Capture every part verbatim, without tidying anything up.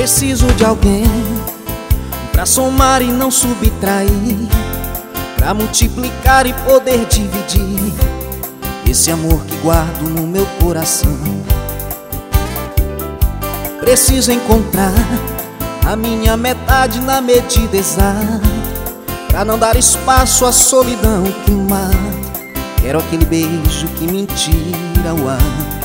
Preciso de alguém pra somar e não subtrair, pra multiplicar e poder dividir esse amor que guardo no meu coração. Preciso encontrar a minha metade na medida exata, pra não dar espaço à solidão que mata. Quero aquele beijo que me tira o ar.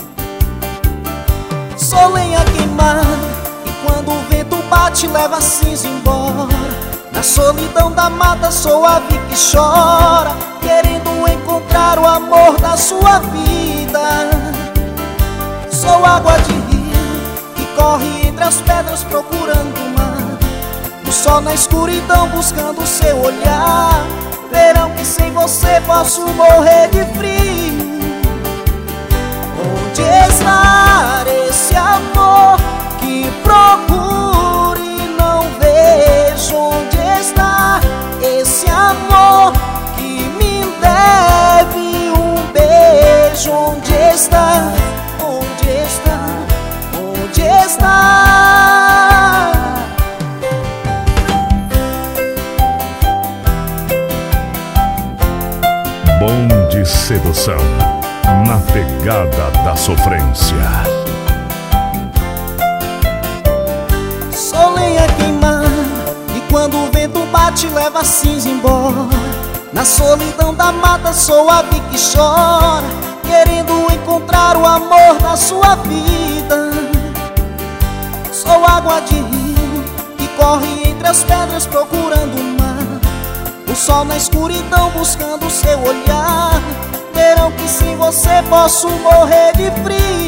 Sou lenha queimada e quando o vento bate leva a cinza embora. Na solidão da mata sou a ave que chora, querendo encontrar o amor da sua vida. Sou água de rio que corre entre as pedras procurando o mar. O sol na escuridão buscando o seu olhar. Verão que sem você posso morrer de frio. Onde está esse amor que procuro e não vejo? Onde está esse amor que me deve um beijo? Onde está? Onde está? Onde está? Bom de sedução, na pegada da sofrência. Sou lenha queimada e quando o vento bate leva a cinza embora. Na solidão da mata sou a ave que chora, querendo encontrar o amor da sua vida. Sou água de rio que corre entre as pedras procurando o mar. O sol na escuridão buscando o seu olhar. Verão que sem você posso morrer de frio.